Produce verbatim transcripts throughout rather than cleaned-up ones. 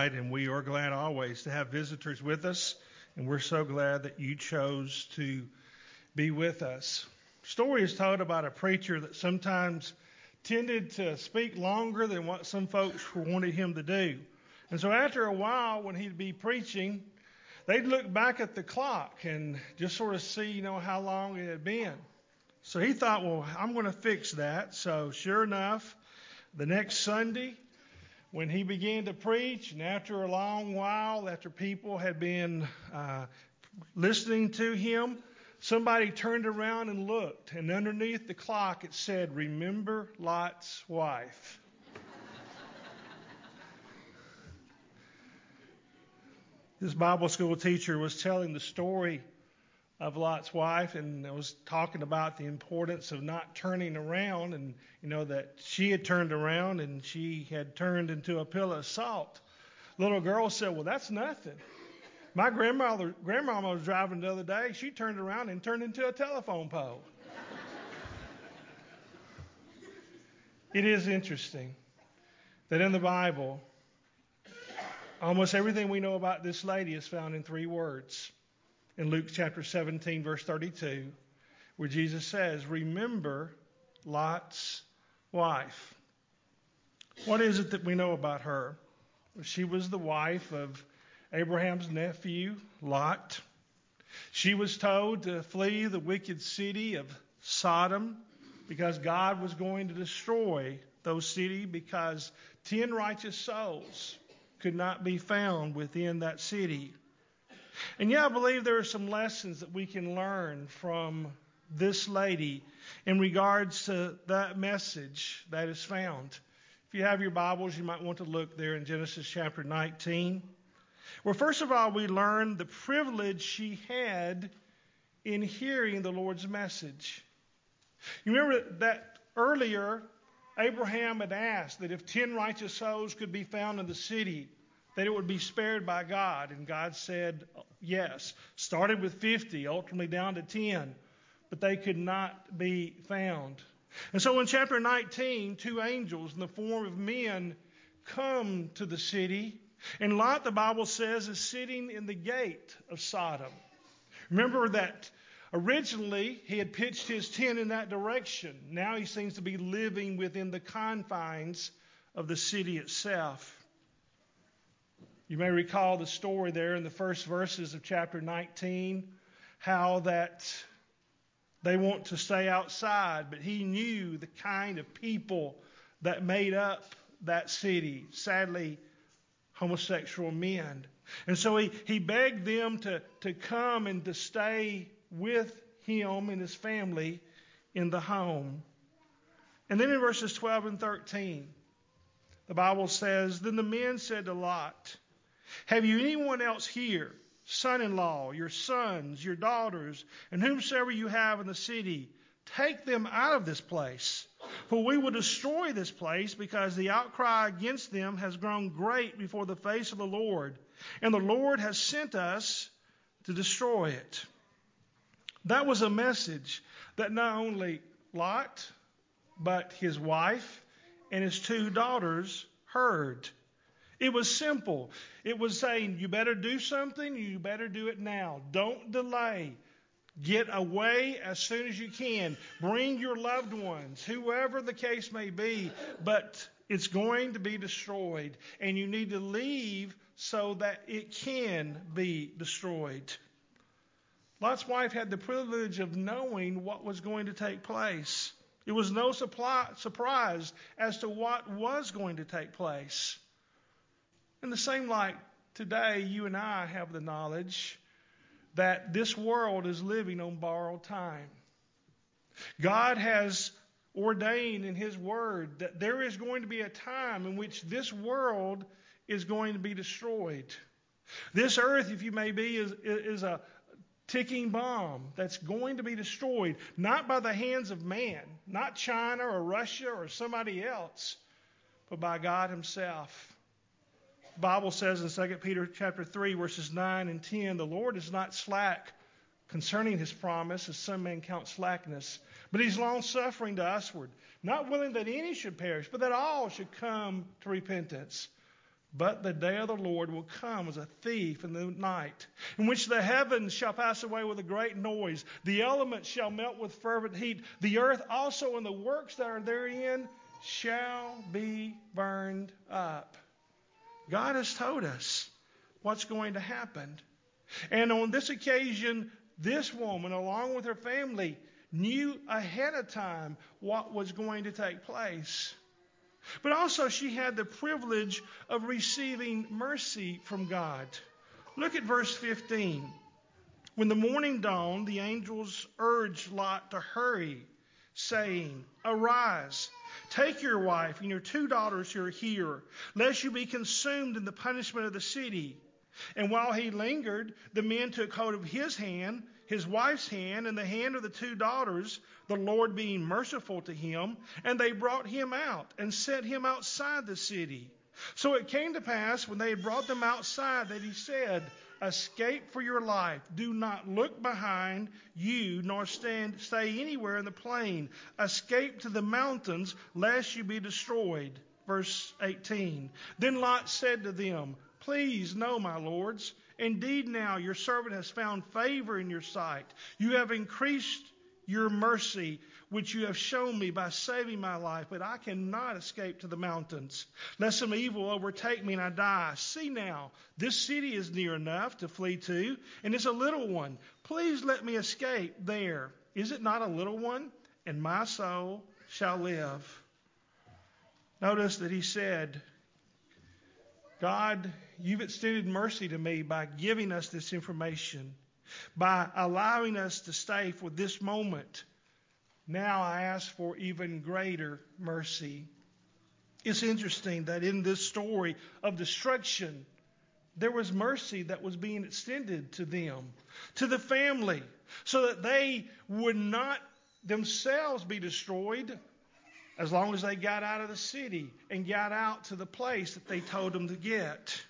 tonight, and we are glad always to have visitors with us, and we're so glad that you chose to be with us. Story is told about a preacher that sometimes tended to speak longer than what some folks wanted him to do. And so after a while, when he'd be preaching, they'd look back at the clock and just sort of see, you know, how long it had been. So he thought, well, I'm going to fix that. So sure enough, the next Sunday, when he began to preach, and after a long while, after people had been uh, listening to him, somebody turned around and looked, and underneath the clock it said, "Remember Lot's wife." This Bible school teacher was telling the story of Lot's wife, and I was talking about the importance of not turning around, and you know that she had turned around and she had turned into a pillar of salt. Little girl said, "Well, that's nothing. My grandmother, grandmama was driving the other day. She turned around and turned into a telephone pole." It is interesting that in the Bible, almost everything we know about this lady is found in three words. In Luke chapter seventeen, verse thirty-two, where Jesus says, "Remember Lot's wife." What is it that we know about her? She was the wife of Abraham's nephew, Lot. She was told to flee the wicked city of Sodom because God was going to destroy those cities because ten righteous souls could not be found within that city. And yeah, I believe there are some lessons that we can learn from this lady in regards to that message that is found. If you have your Bibles, you might want to look there in Genesis chapter nineteen. Well, first of all, we learn the privilege she had in hearing the Lord's message. You remember that earlier, Abraham had asked that if ten righteous souls could be found in the city, that it would be spared by God. And God said yes. Started with fifty, ultimately down to ten, but they could not be found. And so in chapter nineteen, two angels in the form of men come to the city. And Lot, the Bible says, is sitting in the gate of Sodom. Remember that originally he had pitched his tent in that direction. Now he seems to be living within the confines of the city itself. You may recall the story there in the first verses of chapter nineteen, how that they want to stay outside, but he knew the kind of people that made up that city. Sadly, homosexual men. And so he, he begged them to, to come and to stay with him and his family in the home. And then in verses twelve and thirteen, the Bible says, "Then the men said to Lot, 'Have you anyone else here, son-in-law, your sons, your daughters, and whomsoever you have in the city? Take them out of this place. For we will destroy this place, because the outcry against them has grown great before the face of the Lord, and the Lord has sent us to destroy it.'" That was a message that not only Lot, but his wife and his two daughters heard. It was simple. It was saying, you better do something, you better do it now. Don't delay. Get away as soon as you can. Bring your loved ones, whoever the case may be, but it's going to be destroyed. And you need to leave so that it can be destroyed. Lot's wife had the privilege of knowing what was going to take place. It was no supply, surprise as to what was going to take place. In the same light, today you and I have the knowledge that this world is living on borrowed time. God has ordained in His Word that there is going to be a time in which this world is going to be destroyed. This earth, if you may be, is, is a ticking bomb that's going to be destroyed, not by the hands of man, not China or Russia or somebody else, but by God Himself. The Bible says in Second Peter chapter three, verses nine and ten, "The Lord is not slack concerning His promise, as some men count slackness, but He's long-suffering to usward, not willing that any should perish, but that all should come to repentance. But the day of the Lord will come as a thief in the night, in which the heavens shall pass away with a great noise. The elements shall melt with fervent heat. The earth also and the works that are therein shall be burned up. God has told us what's going to happen. And on this occasion, this woman, along with her family, knew ahead of time what was going to take place. But also she had the privilege of receiving mercy from God. Look at verse fifteen. When the morning dawned, the angels urged Lot to hurry, saying, "Arise, take your wife and your two daughters who are here, lest you be consumed in the punishment of the city." And while he lingered, the men took hold of his hand, his wife's hand, and the hand of the two daughters, the Lord being merciful to him, and they brought him out and set him outside the city. So it came to pass, when they had brought them outside, that he said, "Escape for your life. Do not look behind you, nor stand, stay anywhere in the plain. Escape to the mountains, lest you be destroyed." Verse eighteen. Then Lot said to them, "Please, no, my lords. Indeed, now your servant has found favor in your sight. You have increased your mercy, which you have shown me by saving my life, but I cannot escape to the mountains, lest some evil overtake me and I die. See now, this city is near enough to flee to, and it's a little one. Please let me escape there. Is it not a little one? And my soul shall live." Notice that he said, "God, you've extended mercy to me by giving us this information, by allowing us to stay for this moment. Now I ask for even greater mercy." It's interesting that in this story of destruction, there was mercy that was being extended to them, to the family, so that they would not themselves be destroyed as long as they got out of the city and got out to the place that they told them to get.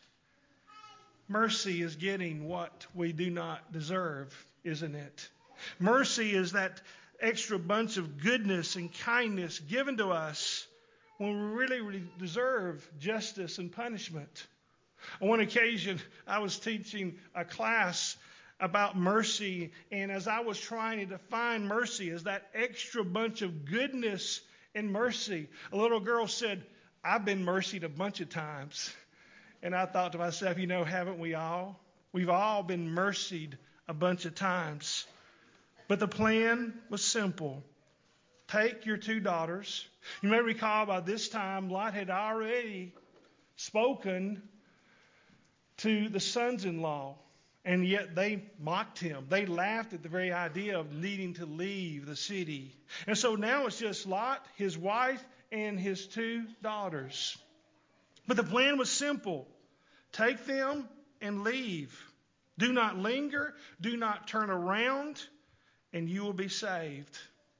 Mercy is getting what we do not deserve, isn't it? Mercy is that extra bunch of goodness and kindness given to us when we really, really deserve justice and punishment. On one occasion, I was teaching a class about mercy, and as I was trying to define mercy as that extra bunch of goodness and mercy, a little girl said, "I've been mercied a bunch of times." And I thought to myself, you know, haven't we all? We've all been mercied a bunch of times. But the plan was simple. Take your two daughters. You may recall by this time, Lot had already spoken to the sons-in-law, and yet they mocked him. They laughed at the very idea of needing to leave the city. And so now it's just Lot, his wife, and his two daughters. But the plan was simple. Take them and leave. Do not linger. Do not turn around, and you will be saved.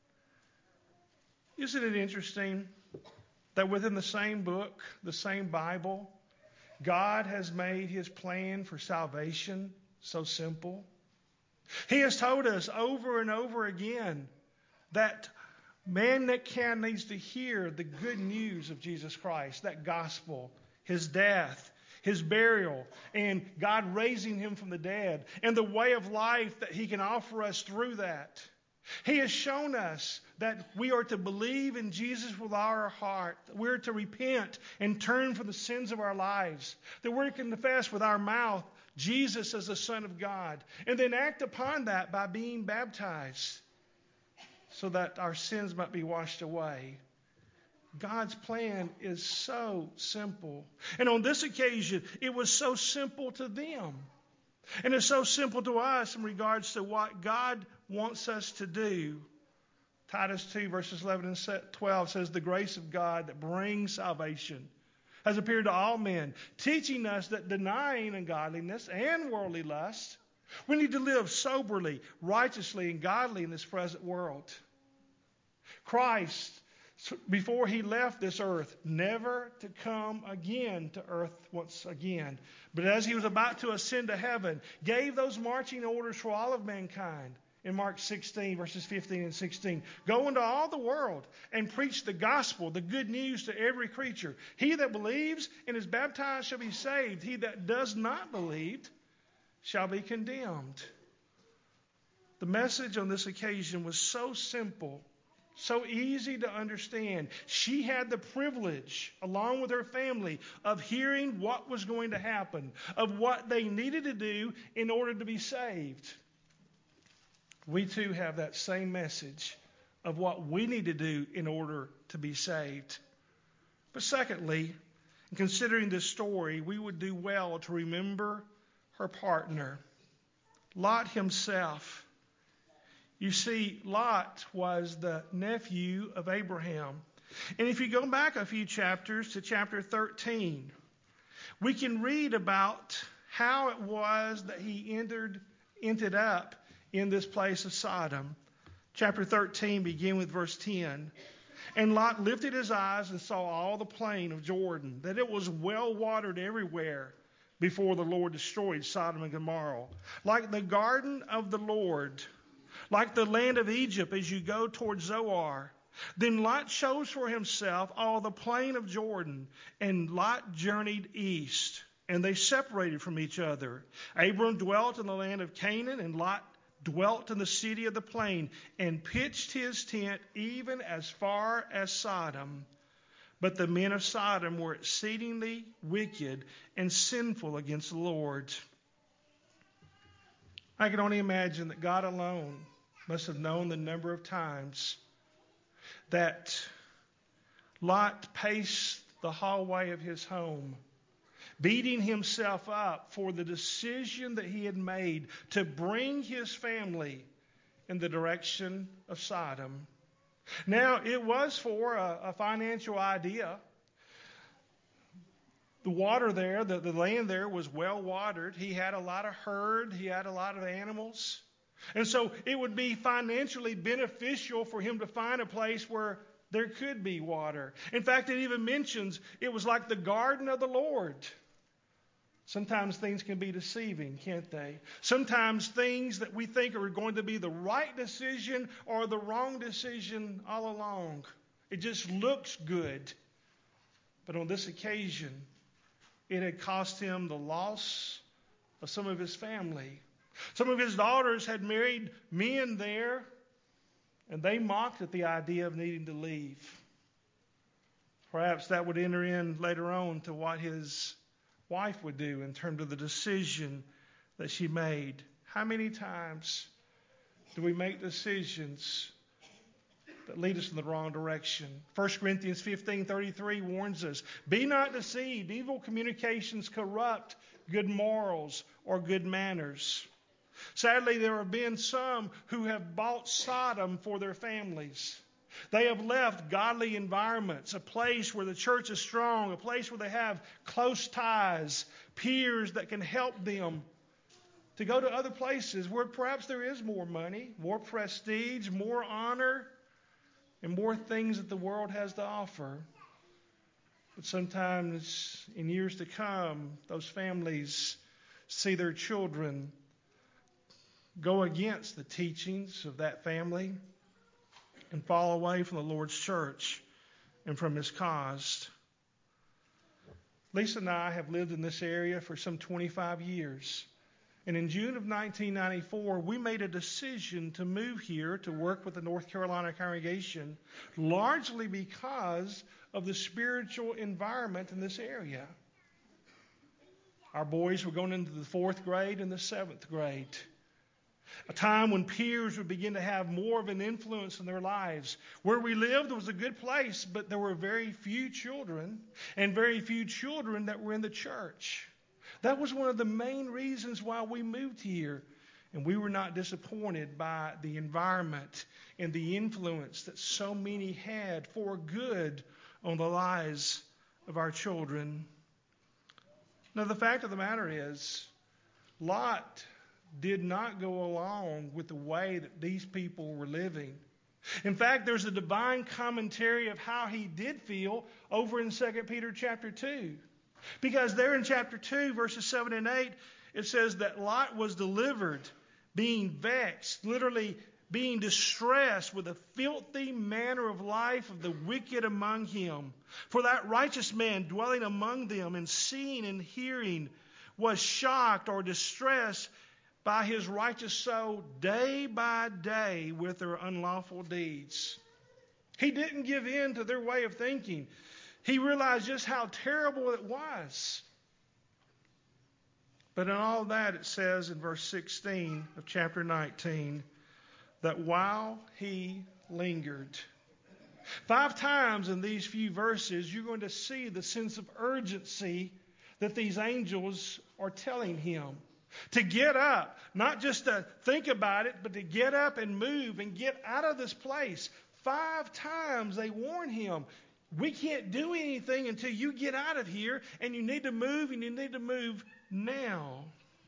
Isn't it interesting that within the same book, the same Bible, God has made his plan for salvation so simple? He has told us over and over again that man that can needs to hear the good news of Jesus Christ, that gospel, his death, his burial, and God raising him from the dead, and the way of life that he can offer us through that. He has shown us that we are to believe in Jesus with our heart, that we're to repent and turn from the sins of our lives, that we're to confess with our mouth Jesus as the Son of God, and then act upon that by being baptized so that our sins might be washed away. God's plan is so simple. And on this occasion, it was so simple to them. And it's so simple to us in regards to what God wants us to do. Titus two, verses eleven and twelve says, "The grace of God that brings salvation has appeared to all men, teaching us that denying ungodliness and worldly lust, we need to live soberly, righteously, and godly in this present world." Christ, before he left this earth, never to come again to earth once again, but as he was about to ascend to heaven, gave those marching orders for all of mankind. in Mark sixteen, verses fifteen and sixteen. Go into all the world and preach the gospel, the good news to every creature. He that believes and is baptized shall be saved. He that does not believe shall be condemned. The message on this occasion was so simple, so easy to understand. She had the privilege, along with her family, of hearing what was going to happen, of what they needed to do in order to be saved. We too have that same message of what we need to do in order to be saved. But secondly, in considering this story, we would do well to remember her partner, Lot himself. You see, Lot was the nephew of Abraham. And if you go back a few chapters to chapter thirteen, we can read about how it was that he entered, ended up in this place of Sodom. Chapter thirteen, beginning with verse ten. And Lot lifted his eyes and saw all the plain of Jordan, that it was well watered everywhere before the Lord destroyed Sodom and Gomorrah, like the garden of the Lord, like the land of Egypt as you go toward Zoar. Then Lot chose for himself all the plain of Jordan, and Lot journeyed east, and they separated from each other. Abram dwelt in the land of Canaan, and Lot dwelt in the city of the plain, and pitched his tent even as far as Sodom. But the men of Sodom were exceedingly wicked and sinful against the Lord. I can only imagine that God alone must have known the number of times that Lot paced the hallway of his home, beating himself up for the decision that he had made to bring his family in the direction of Sodom. Now, it was for a, a financial idea. The water there, the, the land there was well watered. He had a lot of herd. He had a lot of animals. And so it would be financially beneficial for him to find a place where there could be water. In fact, it even mentions it was like the garden of the Lord. Sometimes things can be deceiving, can't they? Sometimes things that we think are going to be the right decision are the wrong decision all along. It just looks good. But on this occasion, it had cost him the loss of some of his family. Some of his daughters had married men there, and they mocked at the idea of needing to leave. Perhaps that would enter in later on to what his wife would do in terms of the decision that she made. How many times do we make decisions that lead us in the wrong direction? First Corinthians fifteen thirty-three warns us, be not deceived. Evil communications corrupt good morals or good manners. Sadly, there have been some who have bought Sodom for their families. They have left godly environments, a place where the church is strong, a place where they have close ties, peers that can help them, to go to other places where perhaps there is more money, more prestige, more honor, and more things that the world has to offer. But sometimes in years to come, those families see their children go against the teachings of that family and fall away from the Lord's church and from his cause. Lisa and I have lived in this area for some twenty-five years. And in June of nineteen ninety-four, we made a decision to move here to work with the North Carolina congregation, largely because of the spiritual environment in this area. Our boys were going into the fourth grade and the seventh grade. A time when peers would begin to have more of an influence in their lives. Where we lived was a good place, but there were very few children, and very few children that were in the church. That was one of the main reasons why we moved here. And we were not disappointed by the environment and the influence that so many had for good on the lives of our children. Now, the fact of the matter is, Lot did not go along with the way that these people were living. In fact, there's a divine commentary of how he did feel over in Second Peter chapter two. Because there in chapter two, verses seven and eight, it says that Lot was delivered, being vexed, literally being distressed with the filthy manner of life of the wicked among him. For that righteous man dwelling among them and seeing and hearing was shocked or distressed by his righteous soul day by day with their unlawful deeds. He didn't give in to their way of thinking. He realized just how terrible it was. But in all that, it says in verse sixteen of chapter nineteen, that while he lingered. Five times in these few verses, you're going to see the sense of urgency that these angels are telling him. To get up, not just to think about it, but to get up and move and get out of this place. Five times they warn him, we can't do anything until you get out of here, and you need to move, and you need to move now.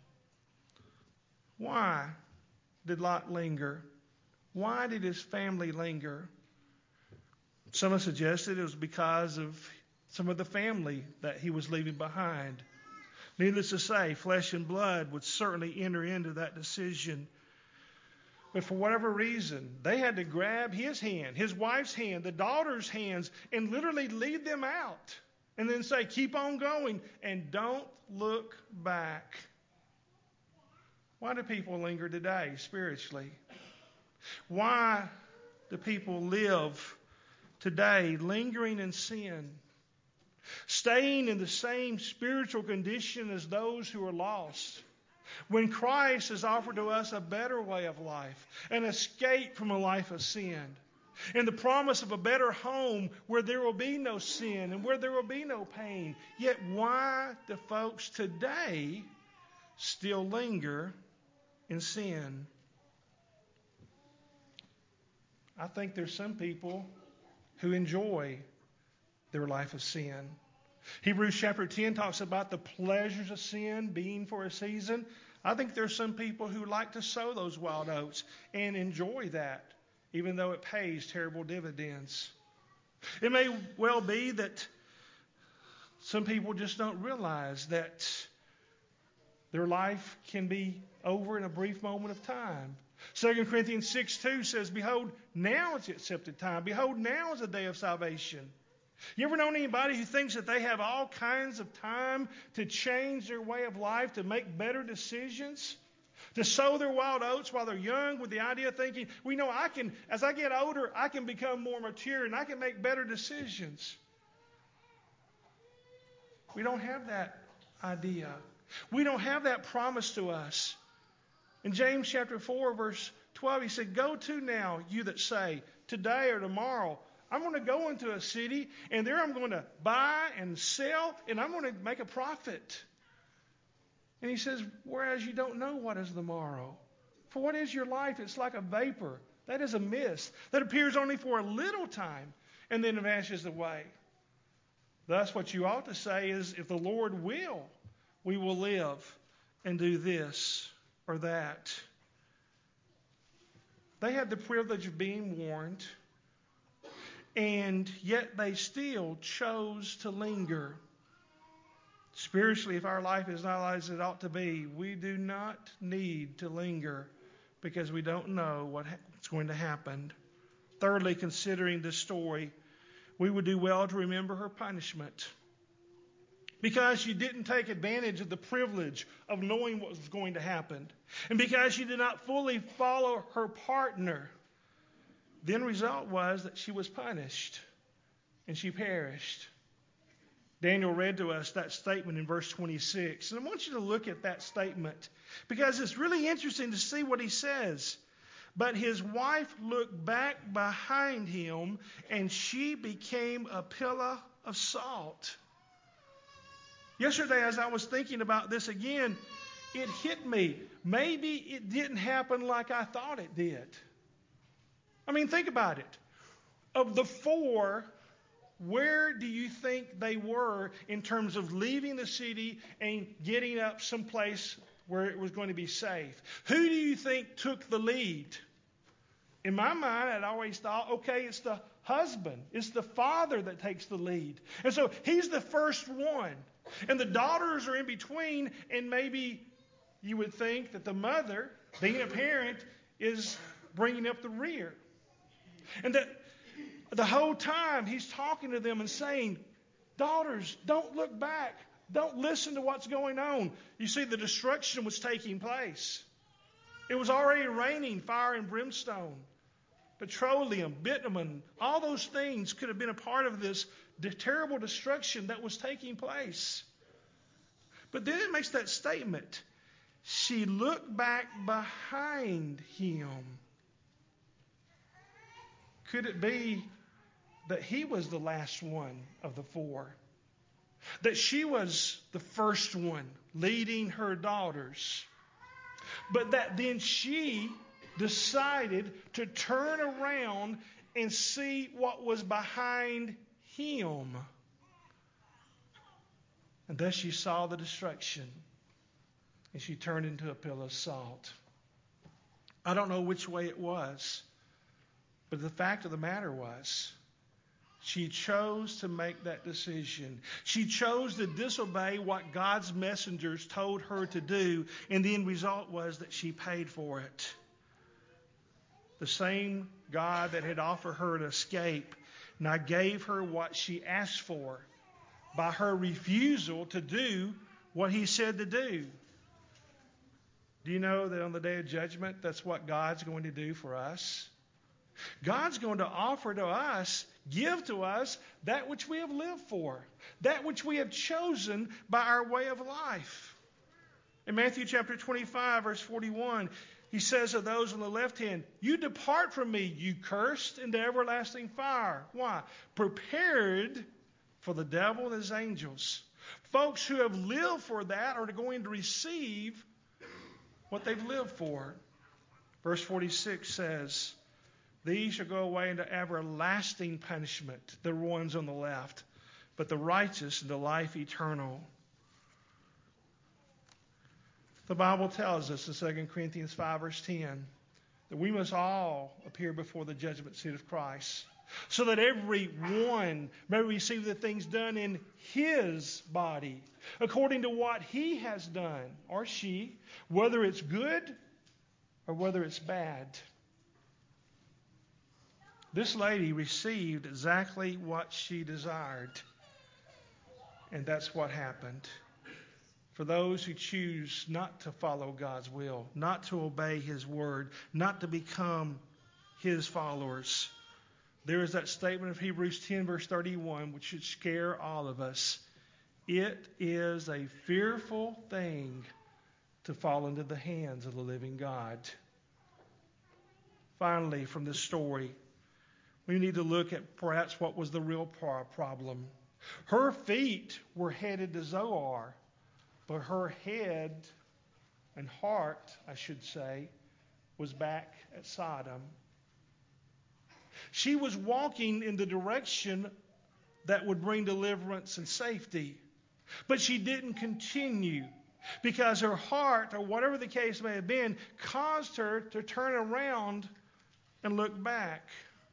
Why did Lot linger? Why did his family linger? Some have suggested it was because of some of the family that he was leaving behind. Needless to say, flesh and blood would certainly enter into that decision. But for whatever reason, they had to grab his hand, his wife's hand, the daughter's hands, and literally lead them out. And then say, keep on going and don't look back. Why do people linger today spiritually? Why do people live today lingering in sin? Staying in the same spiritual condition as those who are lost. When Christ has offered to us a better way of life, an escape from a life of sin, and the promise of a better home where there will be no sin and where there will be no pain. Yet why do folks today still linger in sin? I think there's some people who enjoy their life of sin. Hebrews chapter ten talks about the pleasures of sin being for a season. I think there's some people who like to sow those wild oats and enjoy that, even though it pays terrible dividends. It may well be that some people just don't realize that their life can be over in a brief moment of time. Second Corinthians six two says, behold, now is the accepted time. Behold, now is the day of salvation. You ever known anybody who thinks that they have all kinds of time to change their way of life, to make better decisions, to sow their wild oats while they're young with the idea of thinking, we know I can, as I get older, I can become more mature and I can make better decisions. We don't have that idea. We don't have that promise to us. In James chapter four, verse twelve, he said, go to now, you that say, today or tomorrow, I'm going to go into a city, and there I'm going to buy and sell, and I'm going to make a profit. And he says, whereas you don't know what is the morrow. For what is your life? It's like a vapor. That is a mist that appears only for a little time and then vanishes away. Thus, what you ought to say is, if the Lord will, we will live and do this or that. They had the privilege of being warned, and yet they still chose to linger. Spiritually, if our life is not as it ought to be, we do not need to linger because we don't know what's going to happen. Thirdly, considering this story, we would do well to remember her punishment. Because she didn't take advantage of the privilege of knowing what was going to happen. And because she did not fully follow her partner, the end result was that she was punished and she perished. Daniel read to us that statement in verse twenty-six. And I want you to look at that statement because it's really interesting to see what he says. But his wife looked back behind him and she became a pillar of salt. Yesterday, as I was thinking about this again, it hit me. Maybe it didn't happen like I thought it did. I mean, think about it. Of the four, where do you think they were in terms of leaving the city and getting up someplace where it was going to be safe? Who do you think took the lead? In my mind, I'd always thought, okay, it's the husband. It's the father that takes the lead. And so he's the first one. And the daughters are in between and maybe you would think that the mother, being a parent, is bringing up the rear. And that the whole time he's talking to them and saying, daughters, don't look back. Don't listen to what's going on. You see, the destruction was taking place. It was already raining fire and brimstone. Petroleum, bitumen, all those things could have been a part of this terrible destruction that was taking place. But then it makes that statement. She looked back behind him. Could it be that he was the last one of the four? That she was the first one leading her daughters? But that then she decided to turn around and see what was behind him. And thus she saw the destruction, and she turned into a pillar of salt. I don't know which way it was, but the fact of the matter was, she chose to make that decision. She chose to disobey what God's messengers told her to do, and the end result was that she paid for it. The same God that had offered her an escape now gave her what she asked for by her refusal to do what he said to do. Do you know that on the day of judgment, that's what God's going to do for us? God's going to offer to us, give to us, that which we have lived for, that which we have chosen by our way of life. In Matthew chapter twenty-five, verse forty-one, he says of those on the left hand, you depart from me, you cursed, into everlasting fire. Why? Prepared for the devil and his angels. Folks who have lived for that are going to receive what they've lived for. Verse forty-six says, these shall go away into everlasting punishment, the ones on the left, but the righteous into life eternal. The Bible tells us in Second Corinthians five, verse ten, that we must all appear before the judgment seat of Christ, so that every one may receive the things done in his body, according to what he has done, or she, whether it's good or whether it's bad. This lady received exactly what she desired. And that's what happened. For those who choose not to follow God's will, not to obey his word, not to become his followers, there is that statement of Hebrews ten, verse thirty-one, which should scare all of us. It is a fearful thing to fall into the hands of the living God. Finally, from this story, we need to look at perhaps what was the real problem. Her feet were headed to Zoar, but her head and heart, I should say, was back at Sodom. She was walking in the direction that would bring deliverance and safety, but she didn't continue because her heart, or whatever the case may have been, caused her to turn around and look back.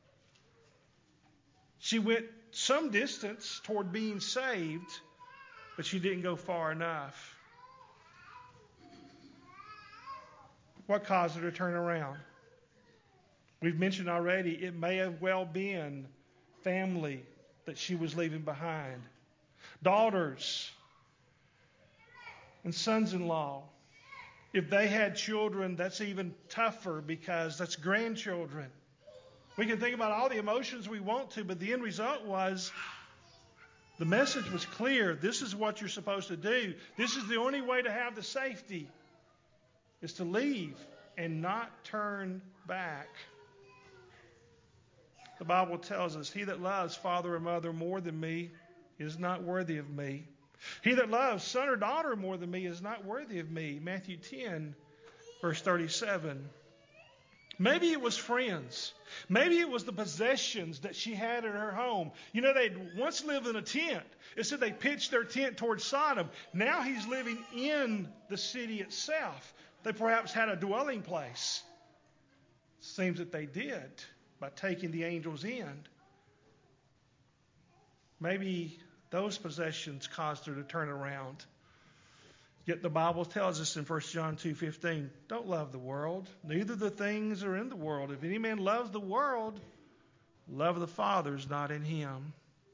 She went some distance toward being saved, but she didn't go far enough. What caused her to turn around? We've mentioned already, it may have well been family that she was leaving behind. Daughters and sons-in-law. If they had children, that's even tougher because that's grandchildren. We can think about all the emotions we want to, but the end result was the message was clear. This is what you're supposed to do. This is the only way to have the safety, is to leave and not turn back. The Bible tells us, he that loves father or mother more than me is not worthy of me. He that loves son or daughter more than me is not worthy of me. Matthew ten, verse thirty-seven. Maybe it was friends. Maybe it was the possessions that she had in her home. You know, they'd once lived in a tent. It said they pitched their tent towards Sodom. Now he's living in the city itself. They perhaps had a dwelling place. Seems that they did by taking the angels in. Maybe those possessions caused her to turn around. Yet the Bible tells us in First John two fifteen, don't love the world, neither the things are in the world. If any man loves the world, love of the Father is not in him.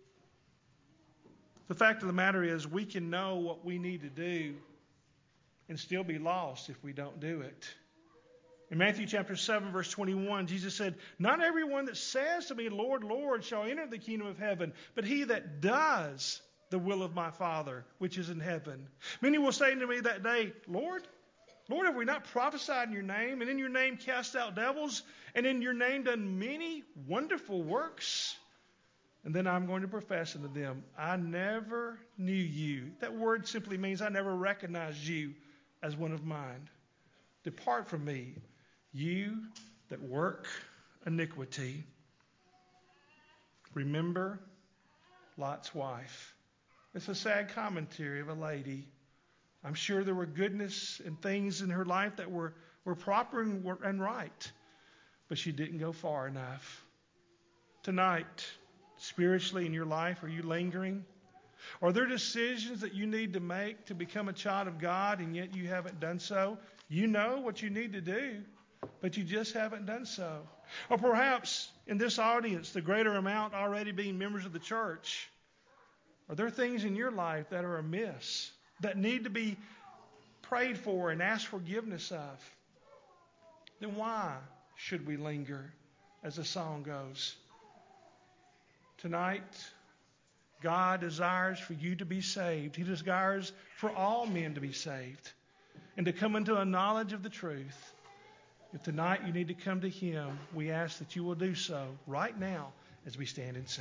The fact of the matter is, we can know what we need to do and still be lost if we don't do it. In Matthew chapter seven, verse twenty-one, Jesus said, not everyone that says to me, Lord, Lord, shall enter the kingdom of heaven, but he that does the will of my Father, which is in heaven. Many will say to me that day, Lord, Lord, have we not prophesied in your name, and in your name cast out devils, and in your name done many wonderful works? And then I'm going to profess unto them, I never knew you. That word simply means I never recognized you as one of mine. Depart from me, you that work iniquity. Remember Lot's wife. It's a sad commentary of a lady. I'm sure there were goodness and things in her life that were, were proper and, were, and right, but she didn't go far enough. Tonight, spiritually in your life, are you lingering? Are there decisions that you need to make to become a child of God and yet you haven't done so? You know what you need to do, but you just haven't done so. Or perhaps in this audience, the greater amount already being members of the church, are there things in your life that are amiss, that need to be prayed for and asked forgiveness of? Then why should we linger, as the song goes? Tonight, God desires for you to be saved. He desires for all men to be saved and to come into a knowledge of the truth. If tonight you need to come to Him, we ask that you will do so right now as we stand and sing.